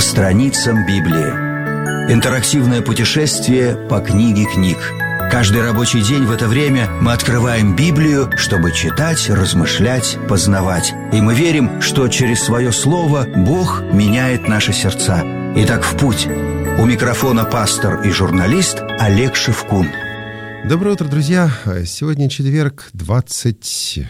страницам Библии. Интерактивное путешествие по книге книг. Каждый рабочий день в это время мы открываем Библию, чтобы читать, размышлять, познавать. И мы верим, что через свое слово Бог меняет наши сердца. Итак, в путь. У микрофона пастор и журналист Олег Шевкун. Доброе утро, друзья. Сегодня четверг, 21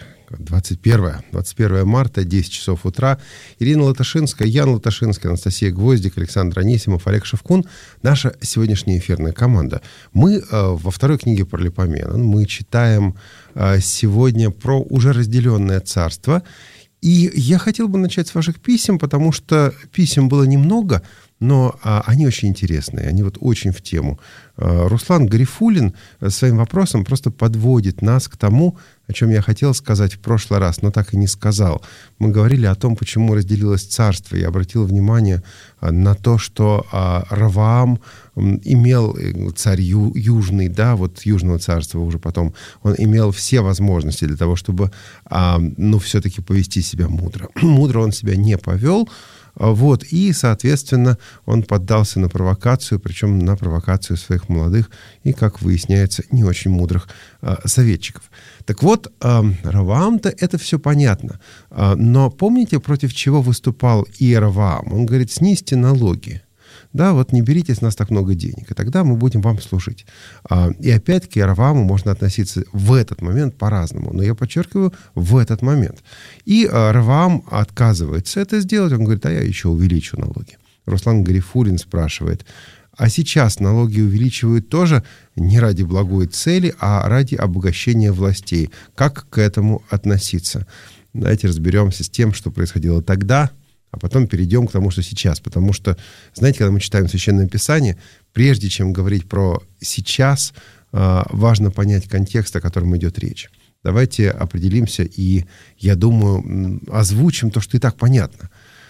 марта, 10 часов утра. Ирина Латашинская, Ян Латашинский, Анастасия Гвоздик, Александр Анисимов, Олег Шевкун. Наша сегодняшняя эфирная команда. Мы во второй книге Паралипоменон. Мы читаем сегодня про уже разделенное царство. И я хотел бы начать с ваших писем, потому что писем было немного, но они очень интересные, они вот очень в тему. Руслан Гарифуллин своим вопросом просто подводит нас к тому, о чем я хотел сказать в прошлый раз, но так и не сказал. Мы говорили о том, почему разделилось царство. Я обратил внимание на то, что Раваам имел, царь южный, да, вот южного царства уже потом, он имел все возможности для того, чтобы, все-таки повести себя мудро. Мудро он себя не повел. Вот, и, соответственно, он поддался на провокацию, причем на провокацию своих молодых и, как выясняется, не очень мудрых советчиков. Так вот, Раваам-то это все понятно. Но помните, против чего выступал Иераваам? Он говорит: снизьте налоги. Да, вот не берите с нас так много денег, и тогда мы будем вам служить. И опять к Иеравааму можно относиться в этот момент по-разному, но я подчеркиваю, в этот момент. И Раваам отказывается это сделать, он говорит: а я еще увеличу налоги. Руслан Гарифуллин спрашивает: а сейчас налоги увеличивают тоже не ради благой цели, а ради обогащения властей. Как к этому относиться? Давайте разберемся с тем, что происходило тогда, а потом перейдем к тому, что сейчас. Потому что, знаете, когда мы читаем Священное Писание, прежде чем говорить про сейчас, важно понять контекст, о котором идет речь. Давайте определимся и, я думаю, озвучим то, что и так понятно.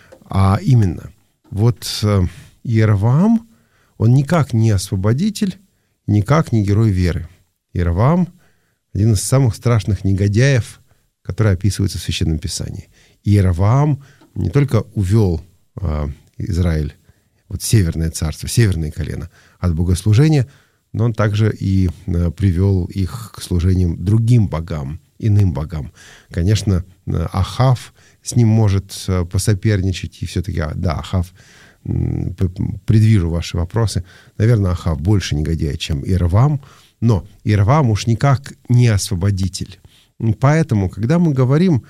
А именно, вот Иераваам, он никак не освободитель, никак не герой веры. Иераваам — один из самых страшных негодяев, который описывается в Священном Писании. Иераваам не только увел Израиль, вот северное царство, северное колено, от богослужения, но он также и привел их к служениям другим богам, иным богам. Конечно, Ахав с ним может посоперничать, и все-таки, да, Ахав, предвижу ваши вопросы, наверное, Ахав больше негодяй, чем Иераваам, но Иераваам уж никак не освободитель. Поэтому, когда мы говорим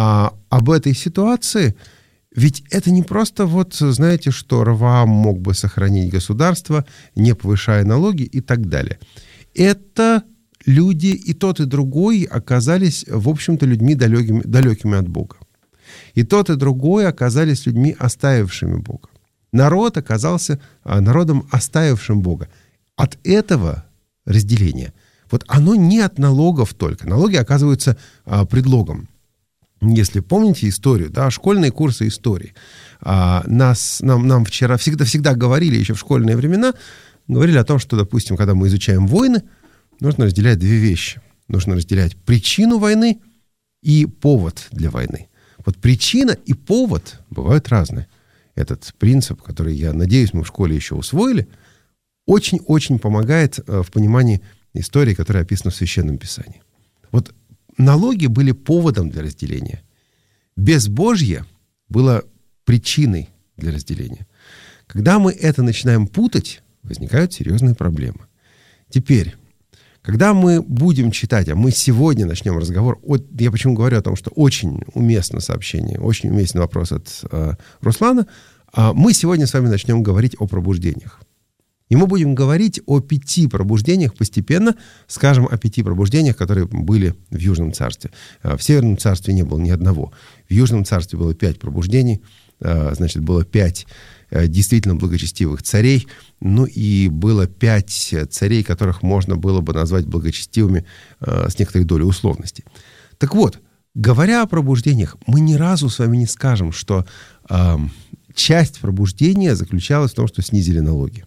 об этой ситуации, ведь это не просто вот, знаете, что Раваам мог бы сохранить государство, не повышая налоги и так далее. Это люди и тот, и другой оказались, в общем-то, людьми далекими от Бога. И тот, и другой оказались людьми, оставившими Бога. Народ оказался народом, оставившим Бога. От этого разделения, вот оно не от налогов только. Налоги оказываются предлогом. Если помните историю, да, школьные курсы истории, нам вчера всегда говорили, еще в школьные времена, говорили о том, что, допустим, когда мы изучаем войны, нужно разделять две вещи. Нужно разделять причину войны и повод для войны. Вот причина и повод бывают разные. Этот принцип, который, я надеюсь, мы в школе еще усвоили, очень-очень помогает в понимании истории, которая описана в Священном Писании. Вот налоги были поводом для разделения. Безбожье было причиной для разделения. Когда мы это начинаем путать, возникают серьезные проблемы. Теперь, когда мы будем читать, а мы сегодня начнем разговор, я почему говорю о том, что очень уместно сообщение, очень уместный вопрос от Руслана, мы сегодня с вами начнем говорить о пробуждениях. И мы будем говорить о 5 пробуждениях постепенно, скажем, о 5 пробуждениях, которые были в Южном царстве. В Северном царстве не было ни одного. В Южном царстве было 5 пробуждений, значит, было 5 действительно благочестивых царей, ну и было 5 царей, которых можно было бы назвать благочестивыми с некоторой долей условности. Так вот, говоря о пробуждениях, мы ни разу с вами не скажем, что часть пробуждения заключалась в том, что снизили налоги.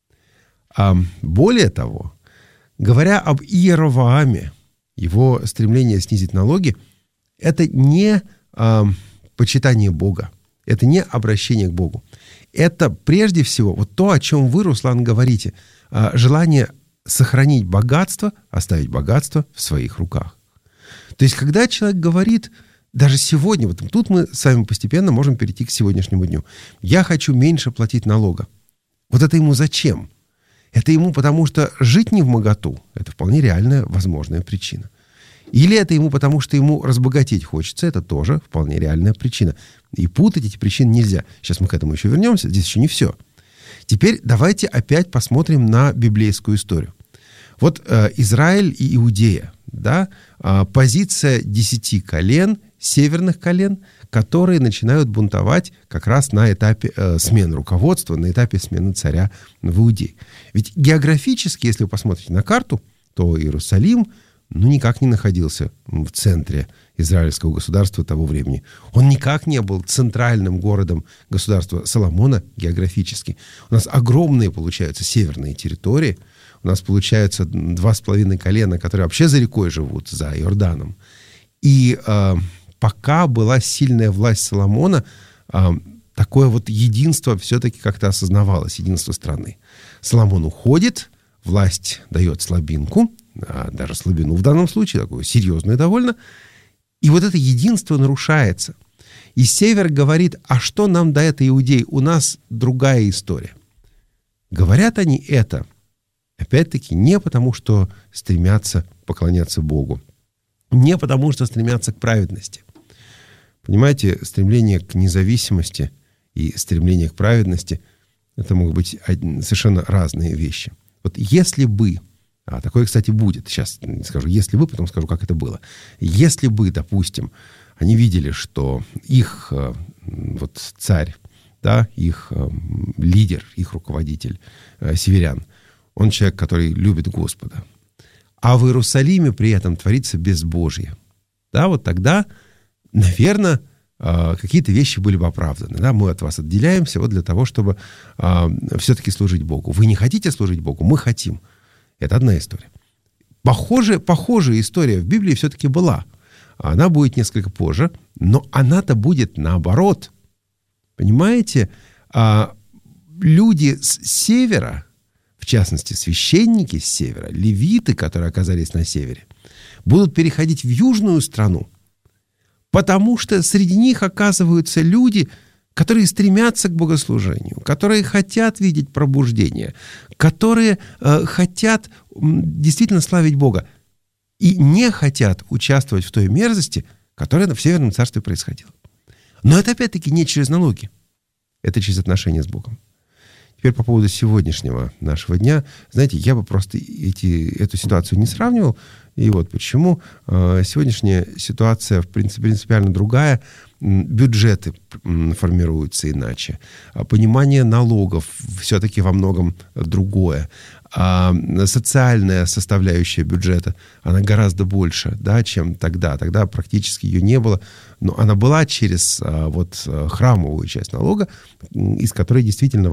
Более того, говоря об Иеравааме, его стремление снизить налоги, это не почитание Бога, Это не обращение к Богу. Это прежде всего вот то, о чем вы, Руслан, говорите. Желание сохранить богатство, оставить богатство в своих руках. То есть, когда человек говорит, даже сегодня, вот тут мы с вами постепенно можем перейти к сегодняшнему дню. Я хочу меньше платить налога. Вот это ему зачем? Это ему потому, что жить не вмоготу. Это вполне реальная, возможная причина. Или это ему потому, что ему разбогатеть хочется. Это тоже вполне реальная причина. И путать эти причины нельзя. Сейчас мы к этому еще вернемся. Здесь еще не все. Теперь давайте опять посмотрим на библейскую историю. Вот Израиль и Иудея. Да? Позиция 10 колен, северных колен, которые начинают бунтовать как раз на этапе смены руководства, на этапе смены царя в Иудее. Ведь географически, если вы посмотрите на карту, то Иерусалим никак не находился в центре израильского государства того времени. Он никак не был центральным городом государства Соломона географически. У нас огромные, получаются, северные территории. У нас получается 2,5 колена, которые вообще за рекой живут, за Иорданом. И пока была сильная власть Соломона, такое вот единство все-таки как-то осознавалось, единство страны. Соломон уходит, власть дает слабинку, даже слабину в данном случае, такую серьезную довольно, и вот это единство нарушается. И север говорит, а что нам до этой Иудеи? У нас другая история. Говорят они это, опять-таки, не потому, что стремятся поклоняться Богу, не потому, что стремятся к праведности. Понимаете, стремление к независимости и стремление к праведности — это могут быть совершенно разные вещи. Вот если бы, такое, кстати, будет, сейчас скажу «если бы», потом скажу, как это было. Если бы, допустим, они видели, что их вот царь, да, их лидер, их руководитель, северян, он человек, который любит Господа, а в Иерусалиме при этом творится безбожие, да, вот тогда, наверное, какие-то вещи были бы оправданы. Да? Мы от вас отделяемся вот для того, чтобы все-таки служить Богу. Вы не хотите служить Богу? Мы хотим. Это одна история. Похожая история в Библии все-таки была. Она будет несколько позже, но она-то будет наоборот. Понимаете? Люди с севера, в частности, священники с севера, левиты, которые оказались на севере, будут переходить в южную страну, потому что среди них оказываются люди, которые стремятся к богослужению, которые хотят видеть пробуждение, которые хотят действительно славить Бога и не хотят участвовать в той мерзости, которая в Северном Царстве происходила. Но это опять-таки не через налоги, это через отношения с Богом. Теперь по поводу сегодняшнего нашего дня. Знаете, я бы просто эту ситуацию не сравнивал. И вот почему. Сегодняшняя ситуация, в принципе, принципиально другая. Бюджеты формируются иначе. Понимание налогов все-таки во многом другое. Социальная составляющая бюджета, она гораздо больше, да, чем тогда. Тогда практически ее не было. Но она была через храмовую часть налога, из которой действительно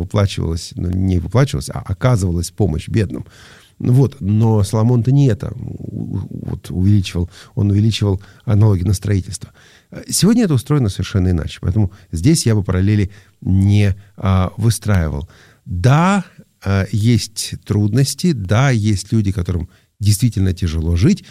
не выплачивалась, а оказывалась помощь бедным. Вот. Но Соломон-то не это увеличивал. Он увеличивал налоги на строительство. Сегодня это устроено совершенно иначе. Поэтому здесь я бы параллели не выстраивал. Да, есть трудности, да, есть люди, которым действительно тяжело жить,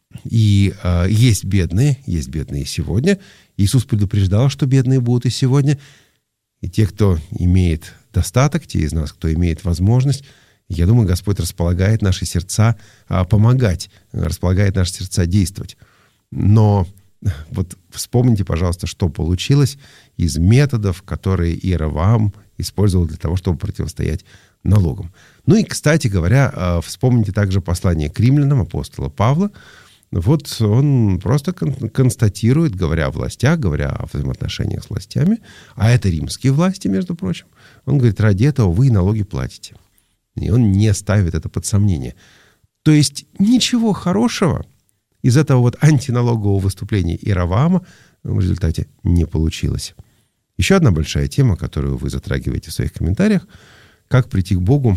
и есть бедные сегодня. Иисус предупреждал, что бедные будут и сегодня. И те, кто имеет достаток, те из нас, кто имеет возможность, я думаю, Господь располагает наши сердца помогать, располагает наши сердца действовать. Но вот вспомните, пожалуйста, что получилось из методов, которые Иеровоам использовал для того, чтобы противостоять налогам. Ну и, кстати говоря, вспомните также послание к римлянам апостола Павла. Вот он просто констатирует, говоря о властях, говоря о взаимоотношениях с властями, а это римские власти, между прочим, он говорит, ради этого вы и налоги платите. И он не ставит это под сомнение. То есть ничего хорошего из этого вот антиналогового выступления Иеровоама в результате не получилось. Еще одна большая тема, которую вы затрагиваете в своих комментариях, как прийти к Богу,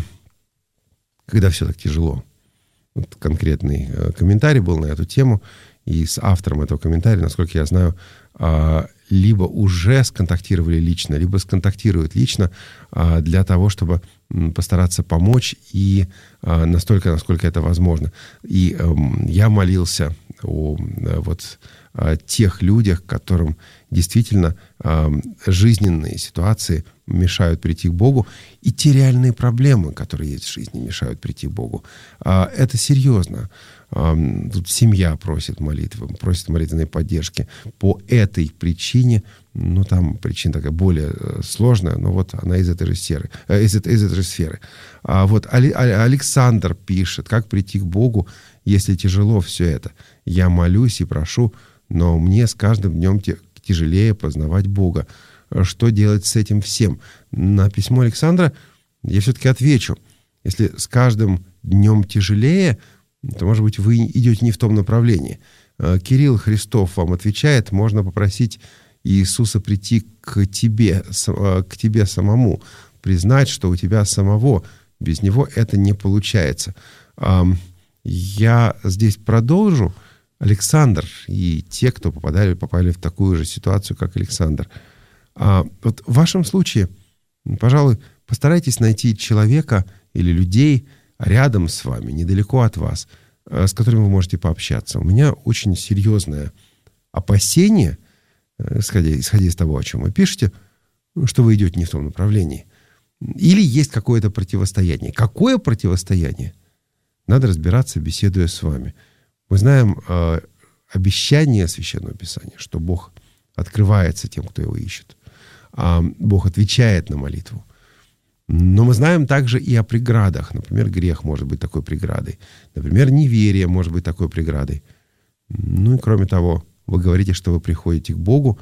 когда все так тяжело. Вот конкретный комментарий был на эту тему, и с автором этого комментария, насколько я знаю, либо уже сконтактировали лично, либо сконтактируют лично для того, чтобы постараться помочь и настолько, насколько это возможно. И я молился о тех людях, которым действительно жизненные ситуации мешают прийти к Богу, и те реальные проблемы, которые есть в жизни, мешают прийти к Богу. Это серьезно. Тут семья просит молитвы, просит молитвенной поддержки. По этой причине, там причина такая более сложная, но вот она из этой же сферы. Александр пишет, как прийти к Богу, если тяжело все это. Я молюсь и прошу, но мне с каждым днем тяжелее познавать Бога. Что делать с этим всем? На письмо Александра я все-таки отвечу. Если с каждым днем тяжелее, то, может быть, вы идете не в том направлении. Кирилл Христов вам отвечает, можно попросить Иисуса прийти к тебе самому, признать, что у тебя самого, без него это не получается. Я здесь продолжу. Александр и те, кто попали в такую же ситуацию, как Александр. Вот в вашем случае, пожалуй, постарайтесь найти человека или людей рядом с вами, недалеко от вас, с которыми вы можете пообщаться. У меня очень серьезное опасение, исходя из того, о чем вы пишете, что вы идете не в том направлении. Или есть какое-то противостояние. Какое противостояние? Надо разбираться, беседуя с вами. Мы знаем обещание Священного Писания, что Бог открывается тем, кто его ищет. Бог отвечает на молитву. Но мы знаем также и о преградах. Например, грех может быть такой преградой. Например, неверие может быть такой преградой. И кроме того, вы говорите, что вы приходите к Богу.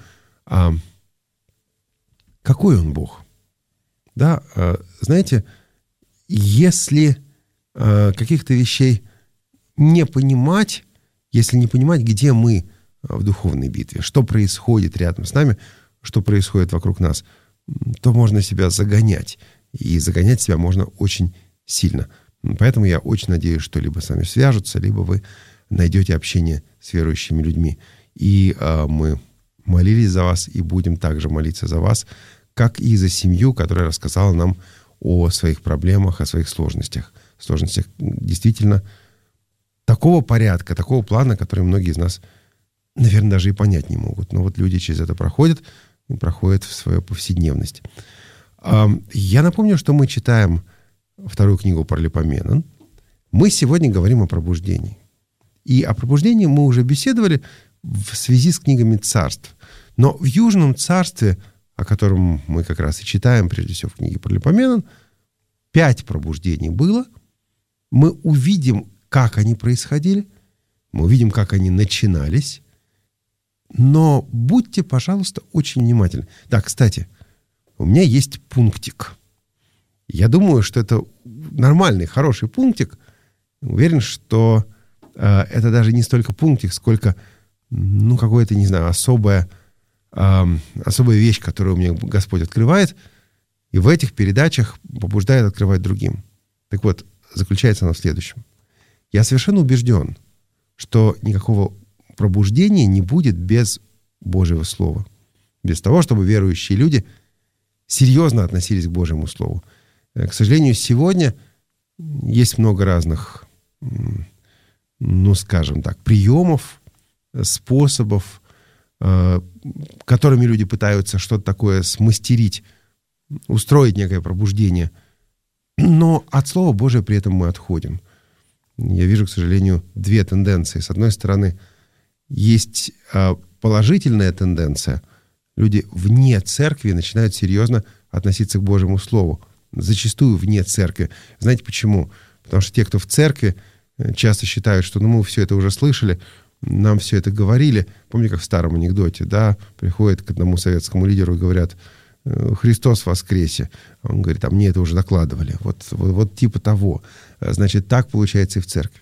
Какой Он Бог? Да, знаете, если каких-то вещей не понимать, если не понимать, где мы в духовной битве, что происходит рядом с нами, что происходит вокруг нас, то можно себя загонять. И загонять себя можно очень сильно. Поэтому я очень надеюсь, что либо с вами свяжутся, либо вы найдете общение с верующими людьми. И мы молились за вас и будем также молиться за вас, как и за семью, которая рассказала нам о своих проблемах, о своих сложностях. Сложностях действительно такого порядка, такого плана, который многие из нас, наверное, даже и понять не могут. Но вот люди через это проходят и проходят в свою повседневность. Я напомню, что мы читаем вторую книгу Паралипоменон. Мы сегодня говорим о пробуждении. И о пробуждении мы уже беседовали в связи с книгами царств. Но в Южном царстве, о котором мы как раз и читаем, прежде всего в книге Паралипоменон, 5 пробуждений было. Мы увидим, как они происходили, мы увидим, как они начинались. Но будьте, пожалуйста, очень внимательны. Да, кстати, у меня есть пунктик. Я думаю, что это нормальный, хороший пунктик. Уверен, что это даже не столько пунктик, сколько, какое-то, не знаю, особая вещь, которую мне Господь открывает, и в этих передачах побуждает открывать другим. Так вот, заключается она в следующем. Я совершенно убежден, что никакого пробуждения не будет без Божьего Слова. Без того, чтобы верующие люди серьезно относились к Божьему Слову. К сожалению, сегодня есть много разных, скажем так, приемов, способов, которыми люди пытаются что-то такое смастерить, устроить некое пробуждение. Но от Слова Божия при этом мы отходим. Я вижу, к сожалению, 2 тенденции. С одной стороны, есть положительная тенденция. Люди вне церкви начинают серьезно относиться к Божьему Слову. Зачастую вне церкви. Знаете почему? Потому что те, кто в церкви, часто считают, что мы все это уже слышали, нам все это говорили. Помните, как в старом анекдоте, да, приходят к одному советскому лидеру и говорят: «Христос воскресе». Он говорит: «А мне это уже докладывали». Вот типа того. Значит, так получается и в церкви.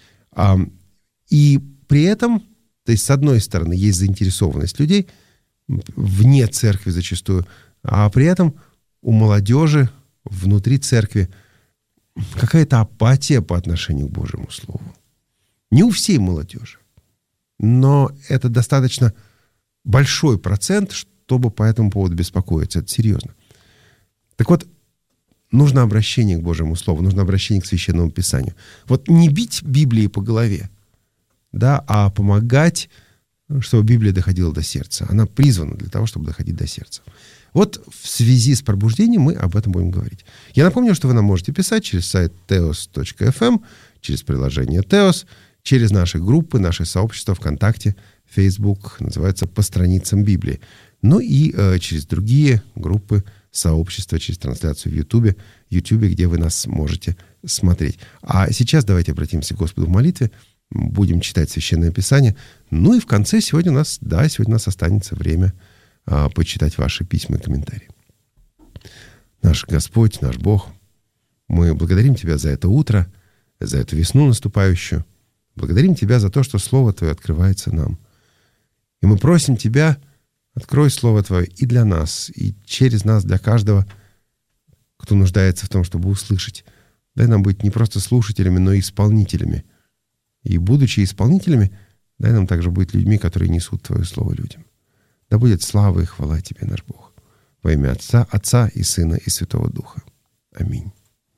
И при этом, то есть, с одной стороны, есть заинтересованность людей, вне церкви зачастую, а при этом у молодежи внутри церкви какая-то апатия по отношению к Божьему Слову. Не у всей молодежи, но это достаточно большой процент, чтобы по этому поводу беспокоиться. Это серьезно. Так вот, нужно обращение к Божьему Слову, нужно обращение к Священному Писанию. Вот не бить Библией по голове, да, а помогать, чтобы Библия доходила до сердца. Она призвана для того, чтобы доходить до сердца. Вот в связи с пробуждением мы об этом будем говорить. Я напомню, что вы нам можете писать через сайт teos.fm, через приложение Teos, через наши группы, наши сообщества ВКонтакте, Facebook, называется «По страницам Библии». Ну и через другие группы, сообщества, через трансляцию в YouTube, где вы нас можете смотреть. А сейчас давайте обратимся к Господу в молитве, будем читать Священное Писание. Ну и в конце сегодня у нас останется время почитать ваши письма и комментарии. Наш Господь, наш Бог, мы благодарим Тебя за это утро, за эту весну наступающую. Благодарим Тебя за то, что Слово Твое открывается нам. И мы просим Тебя, открой Слово Твое и для нас, и через нас, для каждого, кто нуждается в том, чтобы услышать. Дай нам быть не просто слушателями, но и исполнителями. И, будучи исполнителями, дай нам также быть людьми, которые несут Твое Слово людям. Да будет слава и хвала Тебе, наш Бог. Во имя Отца и Сына и Святого Духа. Аминь.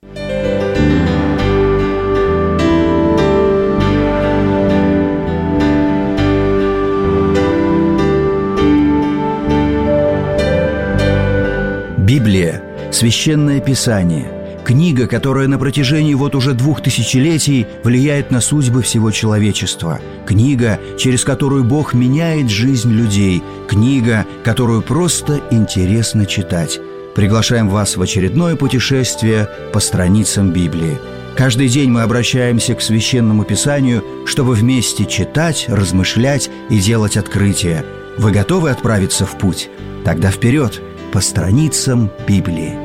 Библия – Священное Писание. Книга, которая на протяжении уже 2000 летий влияет на судьбы всего человечества. Книга, через которую Бог меняет жизнь людей. Книга, которую просто интересно читать. Приглашаем вас в очередное путешествие по страницам Библии. Каждый день мы обращаемся к Священному Писанию, чтобы вместе читать, размышлять и делать открытия. Вы готовы отправиться в путь? Тогда вперед, по страницам Библии.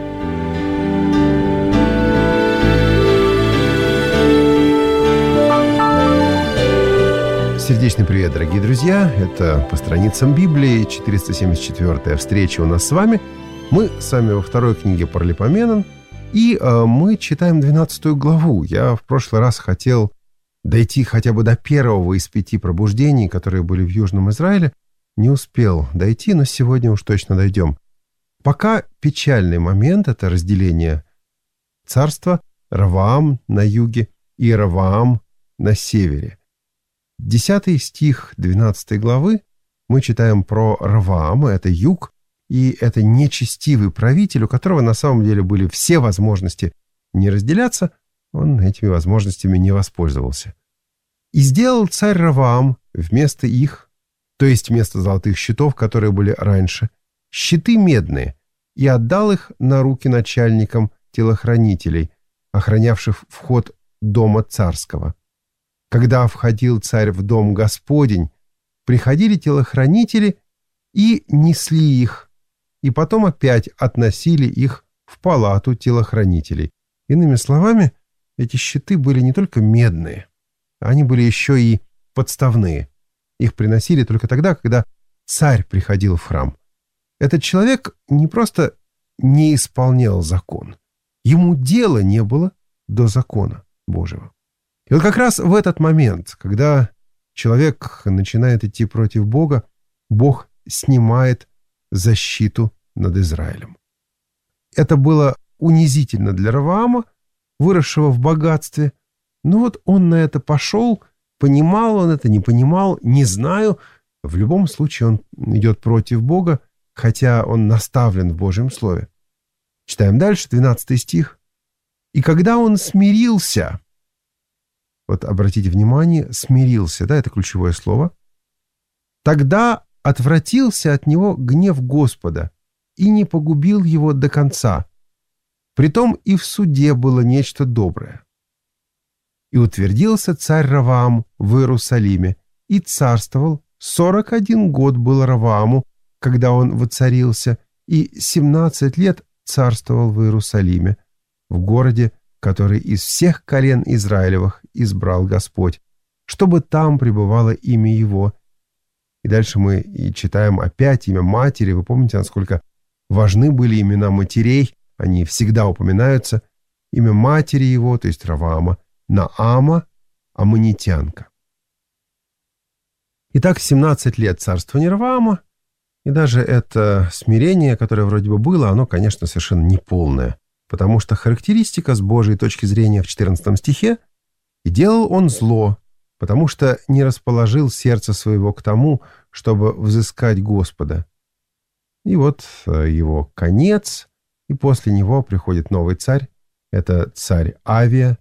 Сердечный привет, дорогие друзья. Это «По страницам Библии», 474-я встреча у нас с вами. Мы с вами во второй книге Паралипоменон, и мы читаем 12 главу. Я в прошлый раз хотел дойти хотя бы до первого из 5 пробуждений, которые были в Южном Израиле. Не успел дойти, но сегодня уж точно дойдем. Пока печальный момент – это разделение царства, Ровоам на юге и Ровоам на севере. 10 стих 12 главы мы читаем про Ровоама, это юг, и это нечестивый правитель, у которого на самом деле были все возможности не разделяться, он этими возможностями не воспользовался. «И сделал царь Ровоам вместо их, то есть вместо золотых щитов, которые были раньше, щиты медные, и отдал их на руки начальникам телохранителей, охранявших вход дома царского. Когда входил царь в дом Господень, приходили телохранители и несли их, и потом опять относили их в палату телохранителей». Иными словами, эти щиты были не только медные, они были еще и подставные. Их приносили только тогда, когда царь приходил в храм. Этот человек не просто не исполнял закон, ему дела не было до закона Божьего. И вот как раз в этот момент, когда человек начинает идти против Бога, Бог снимает защиту над Израилем. Это было унизительно для Ровоама, выросшего в богатстве. Но вот он на это пошел, понимал он это, не понимал, не знаю. В любом случае он идет против Бога, хотя он наставлен в Божьем Слове. Читаем дальше, 12 стих. «И когда он смирился», вот обратите внимание, смирился, да, это ключевое слово, «тогда отвратился от него гнев Господа и не погубил его до конца. Притом и в суде было нечто доброе. И утвердился царь Ровоам в Иерусалиме и царствовал. 41 год был Ровоаму, когда он воцарился, и 17 лет царствовал в Иерусалиме, в городе, который из всех колен Израилевых избрал Господь, чтобы там пребывало имя его». И дальше мы и читаем опять имя матери. Вы помните, насколько важны были имена матерей? Они всегда упоминаются. Имя матери его, то есть Ровоама, Наама, аммонитянка. Итак, 17 лет царствования Ровоама, И даже это смирение, которое вроде бы было, оно, конечно, совершенно неполное. Потому что характеристика с Божьей точки зрения в 14 стихе: «И делал он зло, потому что не расположил сердце своего к тому, чтобы взыскать Господа». И вот его конец, и после него приходит новый царь. Это царь Авия,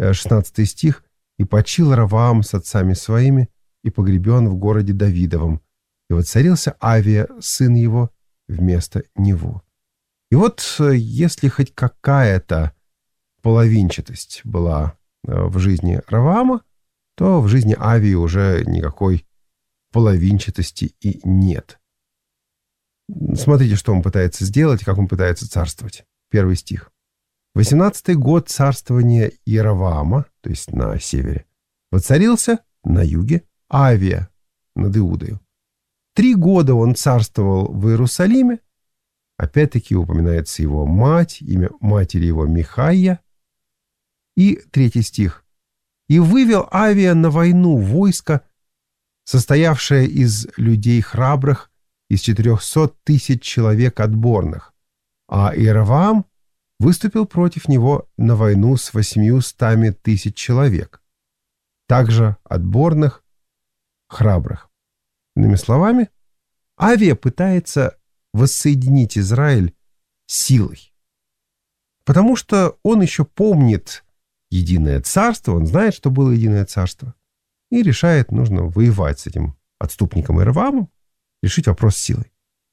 16 стих. «И почил Ровоам с отцами своими, и погребен в городе Давидовом. И воцарился Авия, сын его, вместо него». И вот если хоть какая-то половинчатость была в жизни Ровоама, то в жизни Авии уже никакой половинчатости и нет. Смотрите, что он пытается сделать, как он пытается царствовать. 1 стих. 18-й год царствования Иеровоама, то есть на севере, воцарился на юге Авия над Иудою. 3 года он царствовал в Иерусалиме. Опять-таки упоминается его мать, имя матери его Михайя. И 3 стих. «И вывел Авия на войну войско, состоявшее из людей храбрых, из 400 тысяч человек отборных, а Иеровоам выступил против него на войну с 800 тысяч человек, также отборных, храбрых». Иными словами, Авия пытается воссоединить Израиль силой, потому что он еще помнит единое царство, он знает, что было единое царство, и решает, нужно воевать с этим отступником Иеровоамом, решить вопрос силой.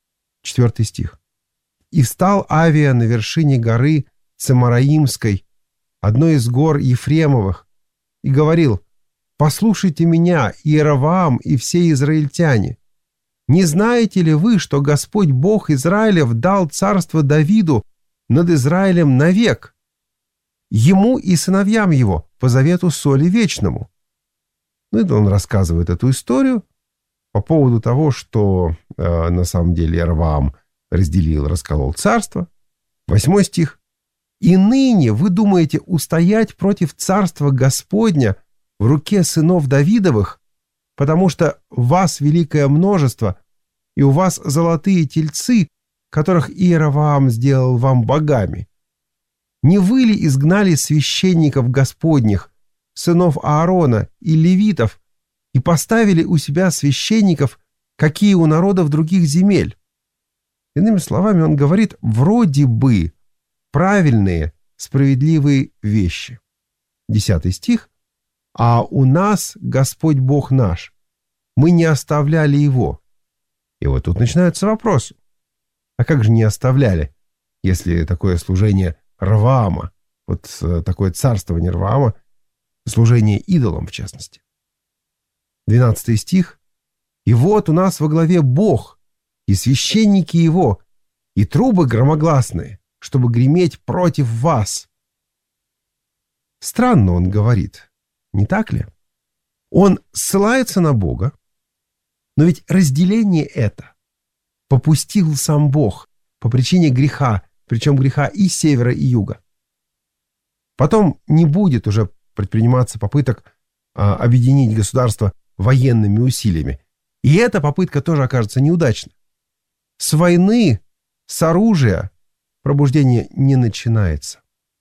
4 стих. «И встал Авия на вершине горы Цемараимской, одной из гор Ефремовых, и говорил: послушайте меня, Иеровоам и все израильтяне. Не знаете ли вы, что Господь Бог Израилев дал царство Давиду над Израилем навек, ему и сыновьям его по завету соли вечному?» Ну, это он рассказывает эту историю по поводу того, что на самом деле Иеровоам расколол царство. 8 стих. «И ныне вы думаете устоять против царства Господня в руке сынов Давидовых, потому что вас великое множество, и у вас золотые тельцы, которых Иеровоам сделал вам богами. Не вы ли изгнали священников Господних, сынов Аарона и левитов, и поставили у себя священников, какие у народов других земель?» Иными словами, он говорит вроде бы правильные, справедливые вещи. 10 стих. «А у нас Господь Бог наш, мы не оставляли его». И вот тут начинаются вопросы. А как же не оставляли, если такое служение Ровоама, вот такое царствование Ровоама, служение идолам в частности? 12 стих. «И вот у нас во главе Бог, и священники его, и трубы громогласные, чтобы греметь против вас». Странно он говорит, не так ли? Он ссылается на Бога, но ведь разделение это попустил сам Бог по причине греха, причем греха и севера, и юга. Потом не будет уже предприниматься попыток объединить государство военными усилиями. И эта попытка тоже окажется неудачной. С войны, с оружия пробуждение не начинается.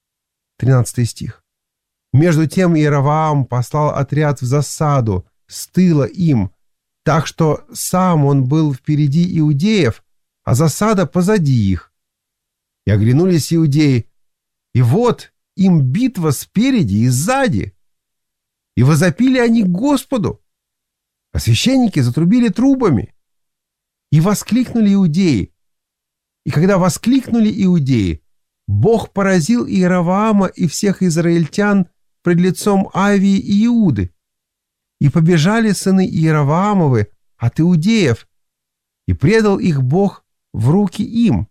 13 стих. «Между тем Иеровоам послал отряд в засаду с тыла им, так что сам он был впереди иудеев, а засада позади их. И оглянулись иудеи, и вот им битва спереди и сзади. И возопили они к Господу, а священники затрубили трубами. И воскликнули иудеи. И когда воскликнули иудеи, Бог поразил Иеровоама и всех израильтян пред лицом Авии и Иуды. И побежали сыны Иеровоамовы от иудеев, и предал их Бог в руки им».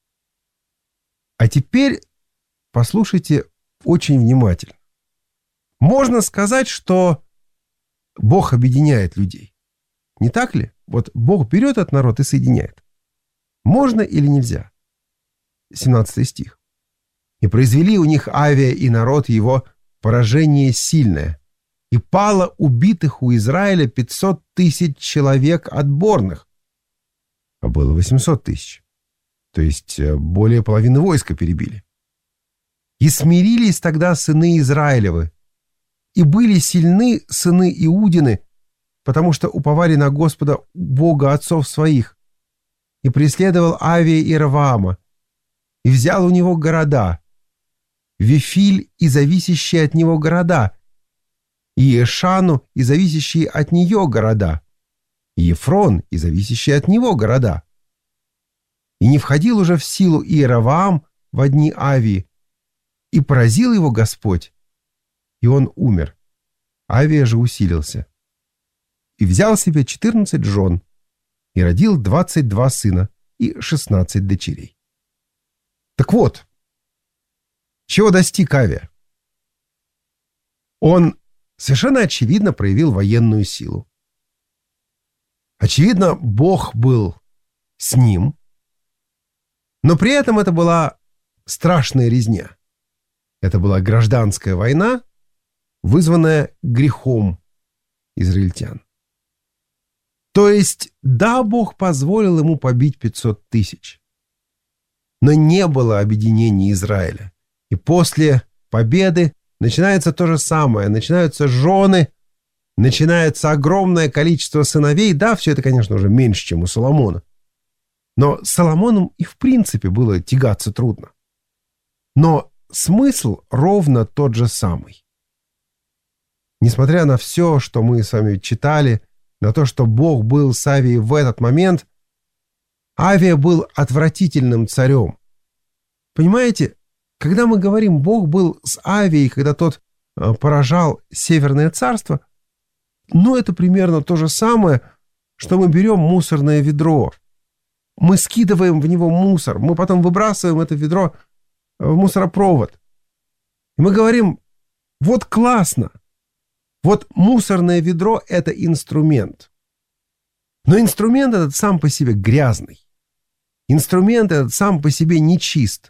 А теперь послушайте очень внимательно. Можно сказать, что Бог объединяет людей. Не так ли? Вот Бог берет этот народ и соединяет. Можно или нельзя? 17 стих. «И произвели у них Авия и народ его поражение сильное, и пало убитых у Израиля 500 тысяч человек отборных». а было 800 тысяч. То есть более половины войска перебили. «И смирились тогда сыны Израилевы, и были сильны сыны Иудины, потому что уповали на Господа Бога отцов своих. И преследовал Авия Иераваама, и взял у него города, Вифиль и зависящие от него города, и Эшану и зависящие от нее города, и Ефрон и зависящие от него города. И не входил уже в силу Иераваам во дни Авии, и поразил его Господь, и он умер. Авия же усилился. И взял себе 14 жен, и родил 22 сына и 16 дочерей». Так вот, чего достиг Авия? Он совершенно очевидно проявил военную силу. Очевидно, Бог был с ним, но при этом это была страшная резня. Это была гражданская война, вызванная грехом израильтян. То есть, да, Бог позволил ему побить 500 тысяч, но не было объединения Израиля. И после победы начинается то же самое. Начинаются жены, начинается огромное количество сыновей. Да, все это, конечно, уже меньше, чем у Соломона. Но с Соломоном и в принципе было тягаться трудно. Но смысл ровно тот же самый. Несмотря на все, что мы с вами читали, на то, что Бог был с Авией в этот момент, Авия был отвратительным царем. Понимаете, когда мы говорим «Бог был с Авией», когда тот поражал Северное царство, ну, это примерно то же самое, что мы берем мусорное ведро. Мы скидываем в него мусор, мы потом выбрасываем это ведро в мусоропровод. И мы говорим: вот классно, вот мусорное ведро — это инструмент. Но инструмент этот сам по себе грязный. Инструмент этот сам по себе нечист.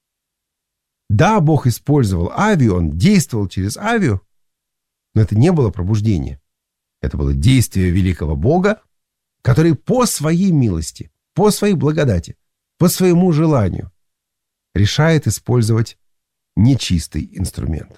Да, Бог использовал Авию, он действовал через Авию, но это не было пробуждение. Это было действие великого Бога, который по своей милости, по своей благодати, по своему желанию решает использовать нечистый инструмент.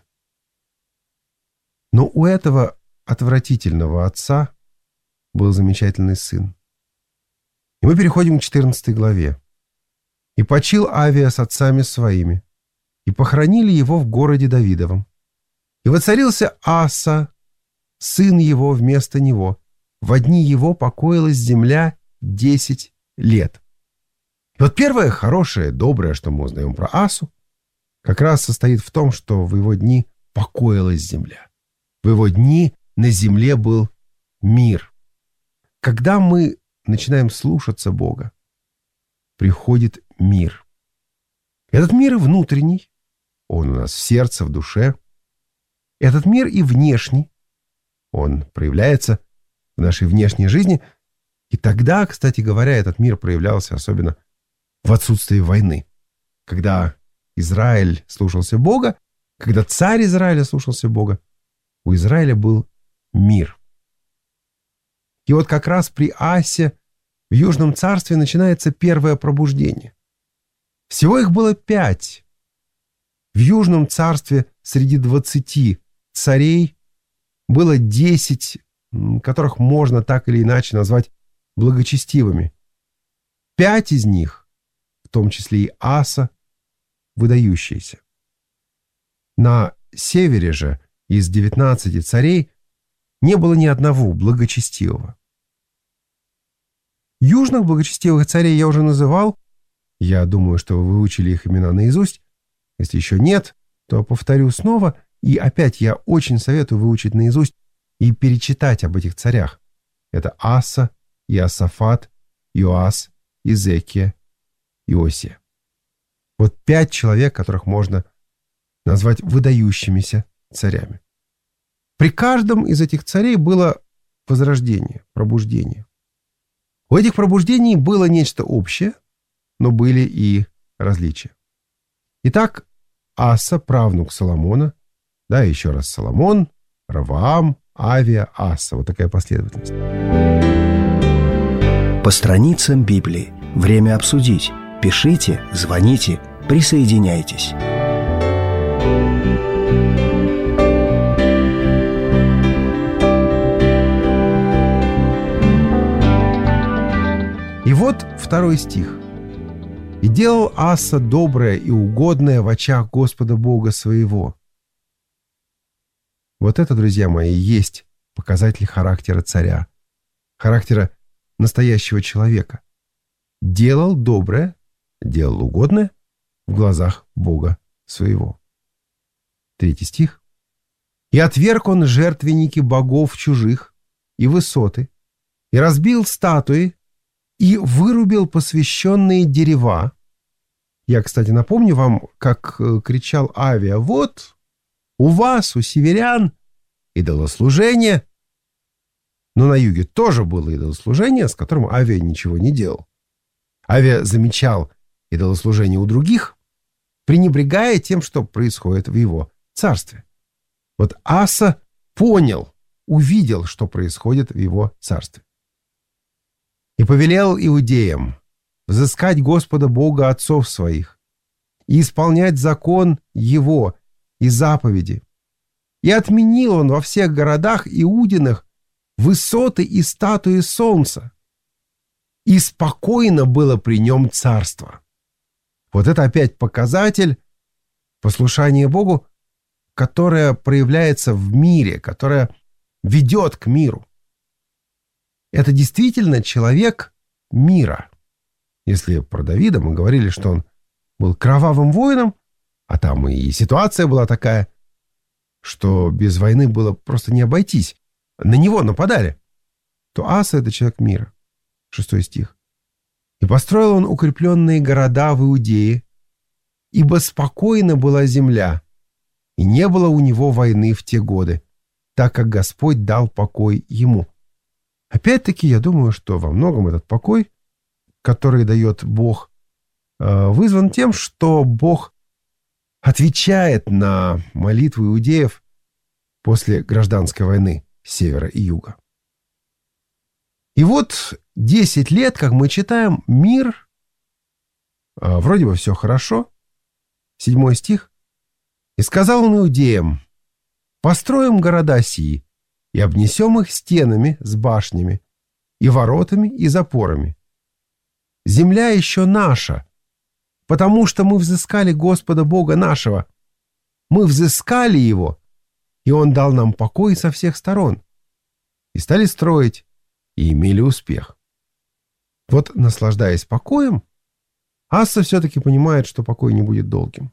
Но у этого отвратительного отца был замечательный сын. И мы переходим к 14 главе. «И почил Авия с отцами своими, и похоронили его в городе Давидовом. И воцарился Аса, сын его, вместо него. Во дни его покоилась земля 10 лет». И вот первое хорошее, доброе, что мы узнаем про Асу, как раз состоит в том, что в его дни покоилась земля. В его дни на земле был мир. Когда мы начинаем слушаться Бога, приходит мир. Этот мир внутренний, он у нас в сердце, в душе. Этот мир и внешний, он проявляется в нашей внешней жизни. И тогда, кстати говоря, этот мир проявлялся особенно в отсутствии войны. Когда Израиль слушался Бога, когда царь Израиля слушался Бога, у Израиля был мир. И вот как раз при Асе в Южном царстве начинается первое пробуждение. Всего их было 5. В Южном царстве среди 20 царей было 10, которых можно так или иначе назвать благочестивыми. 5 из них, в том числе и Аса, выдающиеся. На севере же из 19 царей не было ни одного благочестивого. Южных благочестивых царей я уже называл. Я думаю, что вы выучили их имена наизусть. Если еще нет, то повторю снова. И опять я очень советую выучить наизусть и перечитать об этих царях. Это Аса, Иосафат, Иоас, Изекия, Иосия. Вот 5 человек, которых можно назвать выдающимися царями. При каждом из этих царей было возрождение, пробуждение. У этих пробуждений было нечто общее, но были и различия. Итак, Аса, правнук Соломона, да, еще раз Соломон, Раваам, Авия, Аса. Вот такая последовательность. По страницам Библии. Время обсудить. Пишите, звоните, присоединяйтесь. И вот 2 стих. «И делал Аса доброе и угодное в очах Господа Бога своего». Вот это, друзья мои, есть показатель характера царя, характера настоящего человека. Делал доброе, делал угодное в глазах Бога своего. 3 стих. «И отверг он жертвенники богов чужих и высоты, и разбил статуи, и вырубил посвященные дерева». Я, кстати, напомню вам, как кричал Авия: «Вот у вас, у северян, идолослужение». Но на юге тоже было идолослужение, с которым Авия ничего не делал. Авия замечал идолослужение у других, пренебрегая тем, что происходит в его царстве. Вот Аса понял, увидел, что происходит в его царстве. «И повелел иудеям взыскать Господа Бога отцов своих и исполнять закон Его и заповеди. И отменил он во всех городах Иудиных высоты и статуи солнца. И спокойно было при нем царство». Вот это опять показатель послушания Богу, которое проявляется в мире, которое ведет к миру. Это действительно человек мира. Если про Давида мы говорили, что он был кровавым воином, а там и ситуация была такая, что без войны было просто не обойтись, на него нападали, то Аса — это человек мира. 6 стих. «И построил он укрепленные города в Иудее, ибо спокойна была земля, и не было у него войны в те годы, так как Господь дал покой ему». Опять-таки, я думаю, что во многом этот покой, который дает Бог, вызван тем, что Бог отвечает на молитвы иудеев после гражданской войны севера и юга. И вот 10 лет, как мы читаем, мир, вроде бы все хорошо. 7 стих. «И сказал он иудеям: построим города сии, и обнесем их стенами с башнями, и воротами, и запорами. Земля еще наша, потому что мы взыскали Господа Бога нашего. Мы взыскали Его, и Он дал нам покой со всех сторон. И стали строить, и имели успех». Вот, наслаждаясь покоем, Аса все-таки понимает, что покой не будет долгим.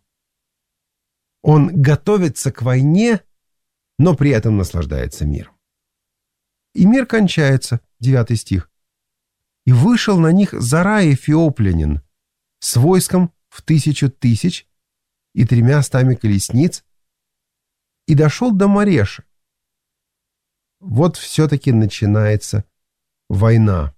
Он готовится к войне, но при этом наслаждается миром. И мир кончается, 9 стих. «И вышел на них Зарай Эфиоплянин с войском в 1000 тысяч и 300 колесниц, и дошел до Мареши». Вот все-таки начинается война.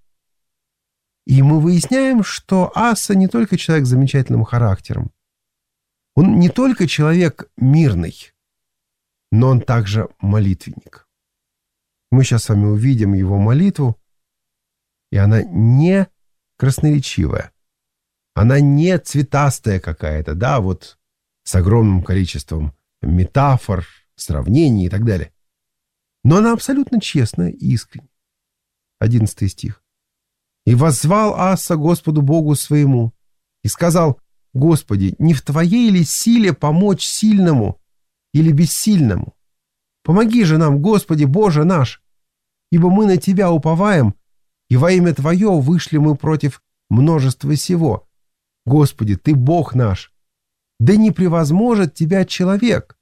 И мы выясняем, что Аса не только человек с замечательным характером, он не только человек мирный, но он также молитвенник. Мы сейчас с вами увидим его молитву, и она не красноречивая, она не цветастая какая-то, да, вот с огромным количеством метафор, сравнений и так далее. Но она абсолютно честная и искренняя. 11 стих. «И воззвал Аса Господу Богу своему, и сказал: Господи, не в Твоей ли силе помочь сильному или бессильному? Помоги же нам, Господи Боже наш, ибо мы на Тебя уповаем, и во имя Твое вышли мы против множества сего. Господи, Ты Бог наш, да не превозможет Тебя человек».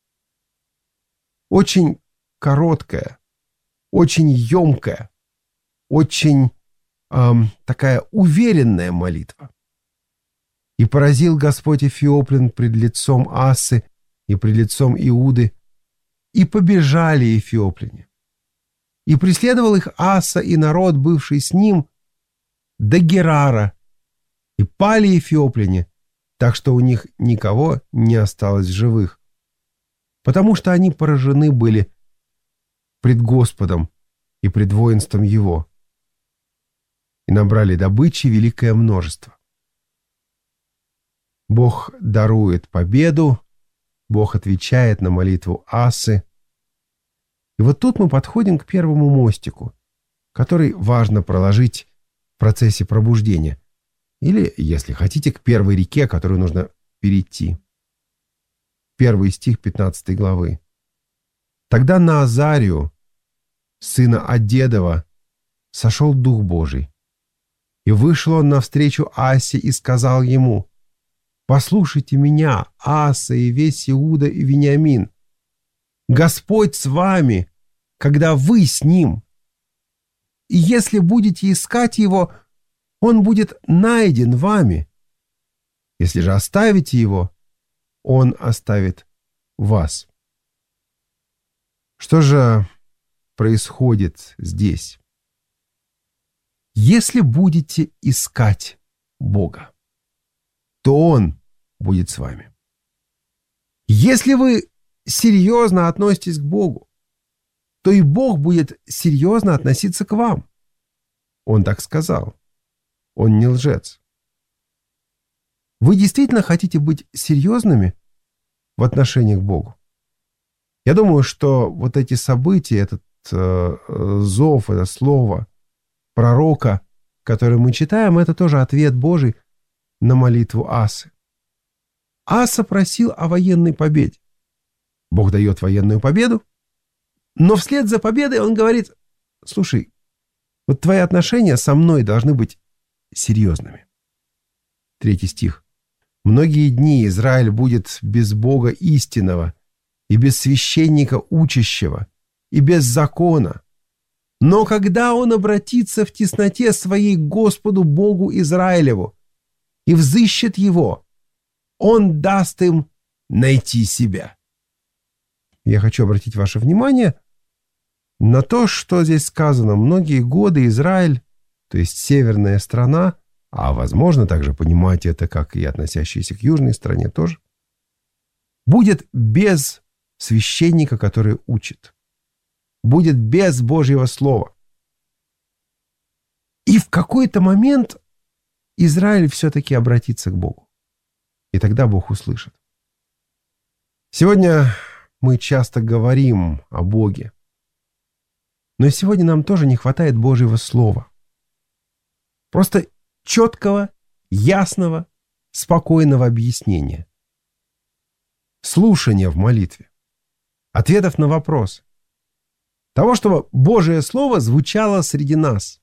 Очень короткая, очень емкая, очень такая уверенная молитва. «И поразил Господь Эфиоплен пред лицом Асы и пред лицом Иуды, и побежали эфиопляне. И преследовал их Аса и народ, бывший с ним, до Герара, и пали эфиопляне, так что у них никого не осталось живых, потому что они поражены были пред Господом и пред воинством Его». и набрали добычи великое множество. Бог дарует победу, Бог отвечает на молитву Асы. И вот тут мы подходим к первому мостику, который важно проложить в процессе пробуждения. Или, если хотите, к первой реке, которую нужно перейти. 1 стих 15 главы. «Тогда на Азарию, сына Адедова, сошел Дух Божий. И вышел он навстречу Асе и сказал ему: послушайте меня, Аса и весь Иуда и Вениамин. Господь с вами, когда вы с ним. И если будете искать его, он будет найден вами. Если же оставите его, он оставит вас». Что же происходит здесь? Если будете искать Бога, то Он будет с вами. Если вы серьезно относитесь к Богу, то и Бог будет серьезно относиться к вам. Он так сказал. Он не лжец. Вы действительно хотите быть серьезными в отношении к Богу? Я думаю, что вот эти события, этот зов, это слово пророка, который мы читаем, это тоже ответ Божий на молитву Асы. Аса просил о военной победе. Бог дает военную победу, но вслед за победой он говорит: слушай, вот твои отношения со мной должны быть серьезными. 3 стих. «Многие дни Израиль будет без Бога истинного, и без священника учащего, и без закона. Но когда он обратится в тесноте своей к Господу Богу Израилеву и взыщет его, он даст им найти себя». Я хочу обратить ваше внимание на то, что здесь сказано. Многие годы Израиль, то есть северная страна, а возможно также понимать это как и относящиеся к южной стране тоже, будет без священника, который учит. Будет без Божьего Слова. И в какой-то момент Израиль все-таки обратится к Богу. И тогда Бог услышит. Сегодня мы часто говорим о Боге. Но сегодня нам тоже не хватает Божьего Слова. Просто четкого, ясного, спокойного объяснения. Слушания в молитве. Ответов на вопросы. Того, чтобы Божие Слово звучало среди нас.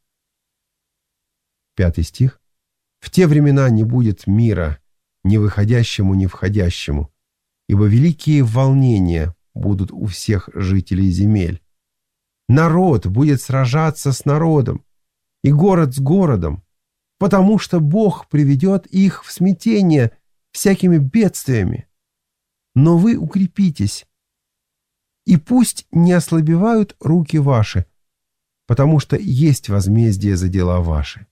5 стих. «В те времена не будет мира ни выходящему, ни входящему, ибо великие волнения будут у всех жителей земель. Народ будет сражаться с народом, и город с городом, потому что Бог приведет их в смятение всякими бедствиями. Но вы укрепитесь, и пусть не ослабевают руки ваши, потому что есть возмездие за дела ваши».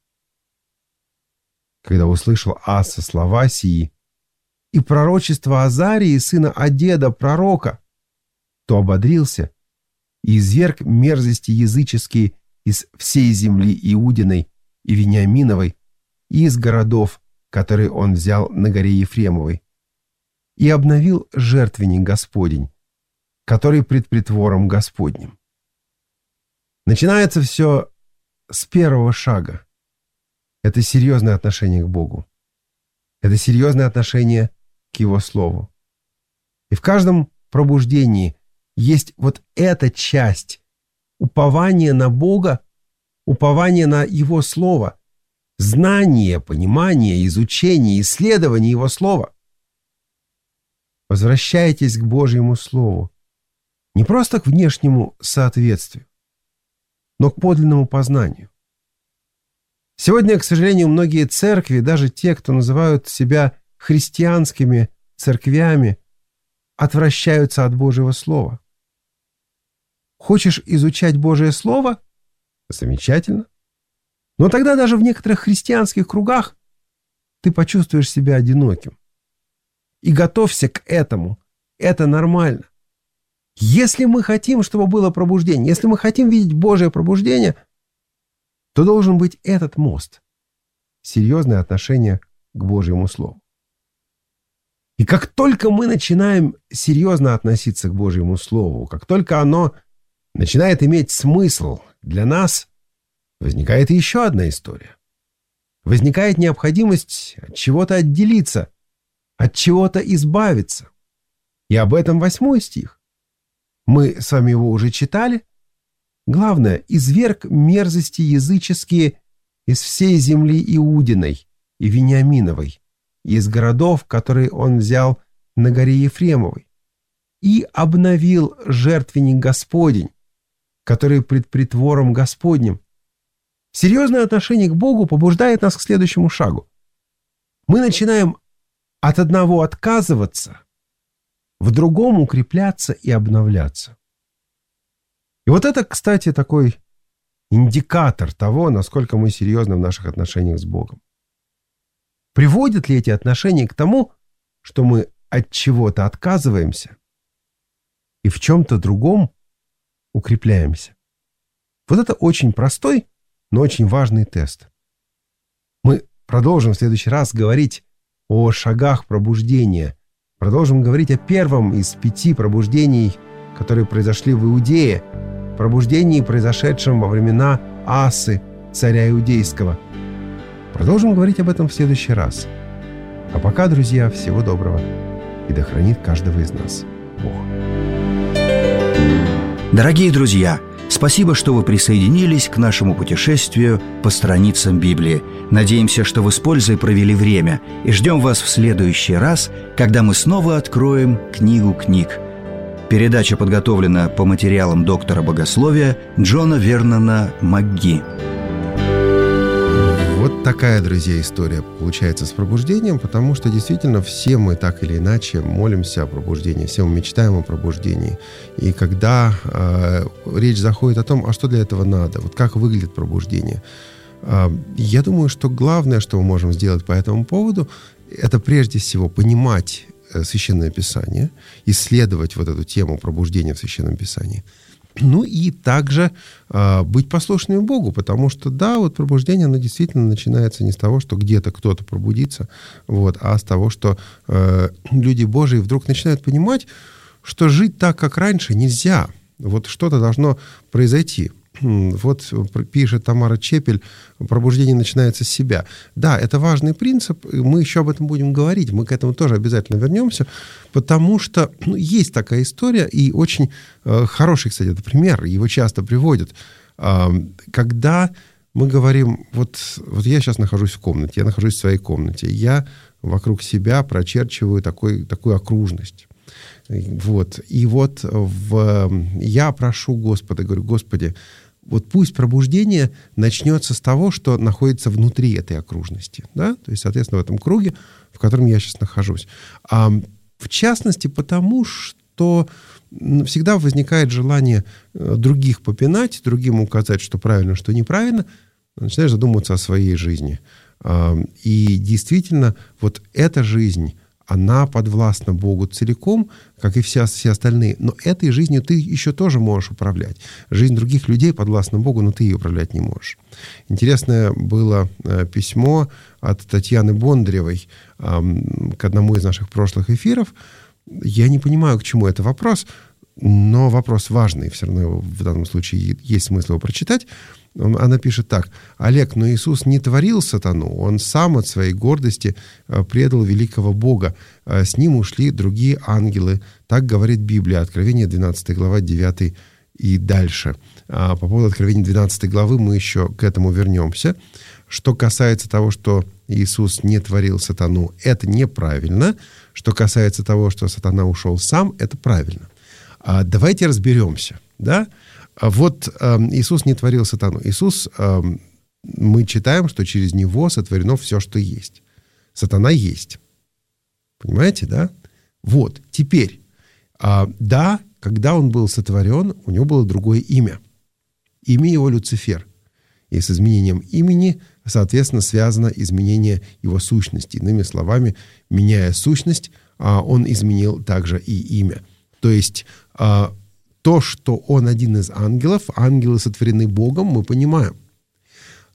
Когда услышал Аса слова сии и пророчество Азарии, сына Адеда, пророка, то ободрился и изверг мерзости языческие из всей земли Иудиной и Вениаминовой и из городов, которые он взял на горе Ефремовой, и обновил жертвенник Господень, который пред притвором Господним. Начинается все с первого шага. Это серьезное отношение к Богу. Это серьезное отношение к Его Слову. И в каждом пробуждении есть вот эта часть упования на Бога, упования на Его Слово, знание, понимание, изучение, исследование Его Слова. Возвращайтесь к Божьему Слову. Не просто к внешнему соответствию, но к подлинному познанию. Сегодня, к сожалению, многие церкви, даже те, кто называют себя христианскими церквями, отвращаются от Божьего Слова. Хочешь изучать Божие Слово? Замечательно. Но тогда даже в некоторых христианских кругах ты почувствуешь себя одиноким. И готовься к этому. Это нормально. Если мы хотим, чтобы было пробуждение, если мы хотим видеть Божие пробуждение, то должен быть этот мост. Серьезное отношение к Божьему Слову. И как только мы начинаем серьезно относиться к Божьему Слову, как только оно начинает иметь смысл для нас, возникает еще одна история. Возникает необходимость от чего-то отделиться, от чего-то избавиться. И об этом 8 стих. Мы с вами его уже читали. Главное, изверг мерзости языческие из всей земли Иудиной и Вениаминовой, из городов, которые он взял на горе Ефремовой, и обновил жертвенник Господень, который пред притвором Господним. Серьезное отношение к Богу побуждает нас к следующему шагу. Мы начинаем от одного отказываться, в другом укрепляться и обновляться. И вот это, кстати, такой индикатор того, насколько мы серьезны в наших отношениях с Богом. Приводят ли эти отношения к тому, что мы от чего-то отказываемся и в чем-то другом укрепляемся? Вот это очень простой, но очень важный тест. Мы продолжим в следующий раз говорить о шагах пробуждения. Продолжим говорить о первом из 5 пробуждений, которые произошли в Иудее, пробуждении, произошедшем во времена Асы, царя Иудейского. Продолжим говорить об этом в следующий раз. А пока, друзья, всего доброго. И да хранит каждого из нас Бог. Дорогие друзья, спасибо, что вы присоединились к нашему путешествию по страницам Библии. Надеемся, что вы с пользой провели время, и ждем вас в следующий раз, когда мы снова откроем книгу книг. Передача подготовлена по материалам доктора богословия Джона Вернона МакГи. Вот такая, друзья, история получается с пробуждением, потому что действительно все мы так или иначе молимся о пробуждении, все мы мечтаем о пробуждении. И когда речь заходит о том, а что для этого надо, вот как выглядит пробуждение, я думаю, что главное, что мы можем сделать по этому поводу, это прежде всего понимать Священное Писание, исследовать вот эту тему пробуждения в Священном Писании. Ну и также быть послушными Богу, потому что, да, вот пробуждение, оно действительно начинается не с того, что где-то кто-то пробудится, вот, а с того, что люди Божии вдруг начинают понимать, что жить так, как раньше, нельзя. Вот что-то должно произойти. Вот пишет Тамара Чепель, пробуждение начинается с себя. Да, это важный принцип, мы еще об этом будем говорить, мы к этому тоже обязательно вернемся, потому что есть такая история, и очень хороший, кстати, это пример, его часто приводят, когда мы говорим, вот я сейчас нахожусь в комнате, я нахожусь в своей комнате, я вокруг себя прочерчиваю такую окружность. Вот. И вот я прошу Господа, говорю, Господи, вот пусть пробуждение начнется с того, что находится внутри этой окружности. Да? То есть, соответственно, в этом круге, в котором я сейчас нахожусь. В частности, потому что всегда возникает желание других попинать, другим указать, что правильно, что неправильно. Начинаешь задумываться о своей жизни. И действительно, вот эта жизнь, она подвластна Богу целиком, как и все остальные. Но этой жизнью ты еще тоже можешь управлять. Жизнь других людей подвластна Богу, но ты ее управлять не можешь. Интересное было письмо от Татьяны Бондаревой к одному из наших прошлых эфиров. Я не понимаю, к чему это вопрос, но вопрос важный. Все равно в данном случае есть смысл его прочитать. Она пишет так: «Олег, но Иисус не творил сатану, Он сам от своей гордости предал великого Бога. С Ним ушли другие ангелы». Так говорит Библия, Откровение 12 глава, 9 и дальше. По поводу Откровения 12 главы мы еще к этому вернемся. Что касается того, что Иисус не творил сатану, это неправильно. Что касается того, что сатана ушел сам, это правильно. Давайте разберемся, да? Вот Иисус не творил сатану. Иисус, мы читаем, что через Него сотворено все, что есть. Сатана есть. Понимаете, да? Вот, теперь, да, когда Он был сотворен, у Него было другое имя. Имя Его Люцифер. И с изменением имени, соответственно, связано изменение Его сущности. Иными словами, меняя сущность, Он изменил также и имя. То есть то, что Он один из ангелов, ангелы сотворены Богом, мы понимаем.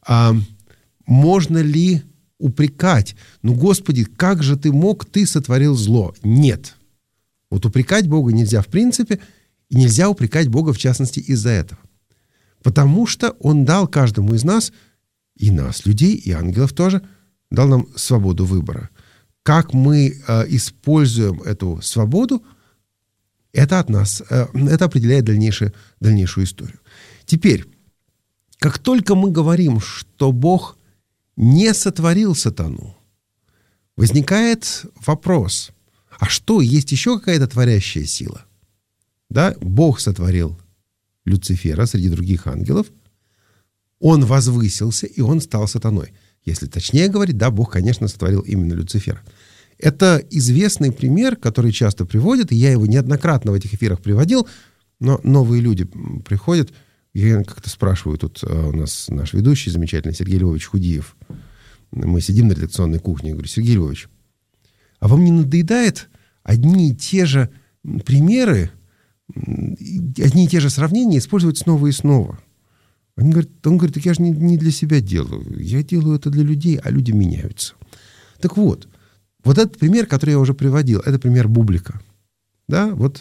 Можно ли упрекать? Господи, как же ты сотворил зло? Нет. Вот упрекать Бога нельзя в принципе, и нельзя упрекать Бога в частности из-за этого. Потому что Он дал каждому из нас, и нас, людей, и ангелов тоже, дал нам свободу выбора. Как мы используем эту свободу, это от нас, это определяет дальнейшую историю. Теперь, как только мы говорим, что Бог не сотворил сатану, возникает вопрос, а что, есть еще какая-то творящая сила? Да? Бог сотворил Люцифера среди других ангелов, он возвысился, и он стал сатаной. Если точнее говорить, да, Бог, конечно, сотворил именно Люцифера. Это известный пример, который часто приводят, и я его неоднократно в этих эфирах приводил, но новые люди приходят, и как-то спрашивают, тут у нас наш ведущий замечательный Сергей Львович Худиев, мы сидим на редакционной кухне, я говорю: Сергей Львович, а вам не надоедает одни и те же примеры, одни и те же сравнения использовать снова и снова? Он говорит, так я же не для себя делаю. Я делаю это для людей, а люди меняются. Так вот этот пример, который я уже приводил, это пример бублика. Да, вот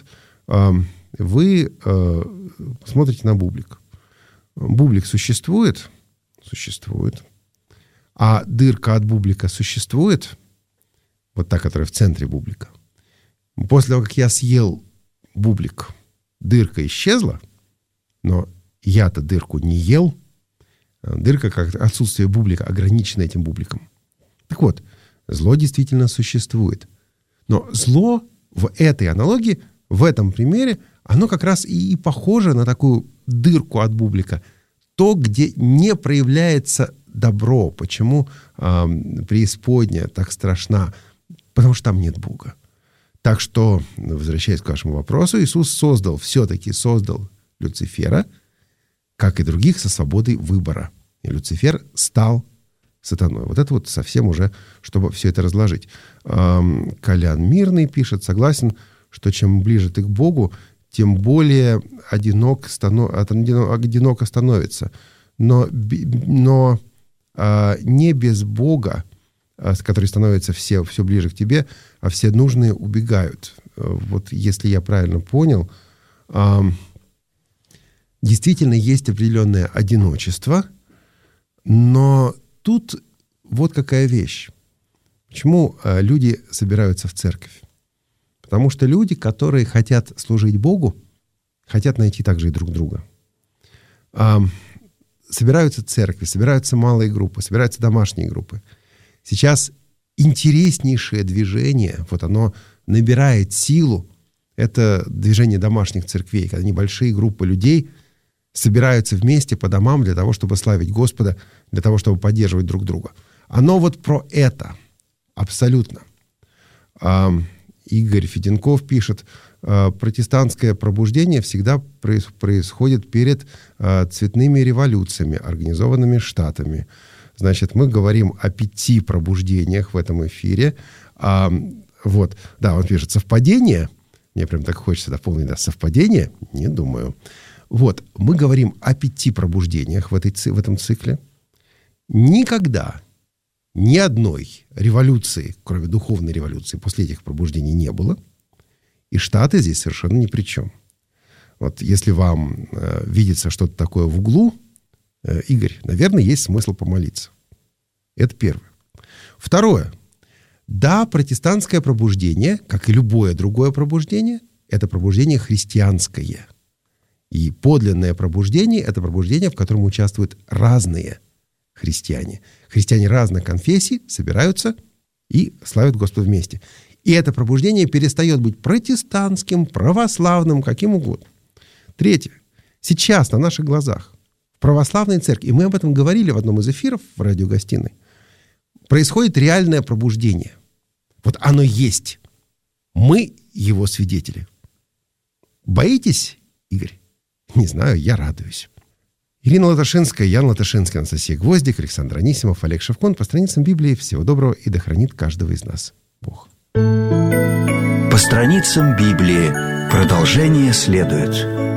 вы смотрите на бублик. Бублик существует? Существует. А дырка от бублика существует? Вот та, которая в центре бублика. После того, как я съел бублик, дырка исчезла, но я-то дырку не ел. Дырка, как отсутствие бублика, ограничена этим бубликом. Так вот, зло действительно существует. Но зло в этой аналогии, в этом примере, оно как раз и похоже на такую дырку от бублика. То, где не проявляется добро. Почему преисподняя так страшна? Потому что там нет Бога. Так что, возвращаясь к вашему вопросу, Иисус все-таки создал Люцифера, как и других, со свободой выбора. И Люцифер стал сатаной. Вот это вот совсем уже, чтобы все это разложить. Колян Мирный пишет: согласен, что чем ближе ты к Богу, тем более одиноко становится. Но не без Бога, который становится все ближе к тебе, а все нужные убегают. Вот если я правильно понял, действительно есть определенное одиночество, но тут вот какая вещь. Почему люди собираются в церковь? Потому что люди, которые хотят служить Богу, хотят найти также и друг друга. Собираются церкви, собираются малые группы, собираются домашние группы. Сейчас интереснейшее движение, вот оно набирает силу, это движение домашних церквей, когда небольшие группы людей собираются вместе по домам для того, чтобы славить Господа, для того, чтобы поддерживать друг друга. Оно вот про это абсолютно. Игорь Феденков пишет: протестантское пробуждение всегда происходит перед цветными революциями, организованными Штатами. Значит, мы говорим о 5 пробуждениях в этом эфире. Вот, да, он пишет: совпадение? Мне прям так хочется дополнить, да, совпадение? Не думаю. Вот, мы говорим о 5 пробуждениях в этом цикле. Никогда ни одной революции, кроме духовной революции, после этих пробуждений не было. И Штаты здесь совершенно ни при чем. Вот если вам видится что-то такое в углу, Игорь, наверное, есть смысл помолиться. Это первое. Второе. Да, протестантское пробуждение, как и любое другое пробуждение, это пробуждение христианское. И подлинное пробуждение – это пробуждение, в котором участвуют разные христиане. Христиане разных конфессий собираются и славят Господа вместе. И это пробуждение перестает быть протестантским, православным, каким угодно. Третье. Сейчас на наших глазах в православной церкви, и мы об этом говорили в одном из эфиров в радиогостиной, происходит реальное пробуждение. Вот оно есть. Мы его свидетели. Боитесь, Игорь? Не знаю, я радуюсь. Ирина Латашинская, Ян Латашинский, Анастасия Гвоздик, Александр Анисимов, Олег Шевкун. По страницам Библии. Всего доброго, и да хранит каждого из нас Бог. По страницам Библии. Продолжение следует.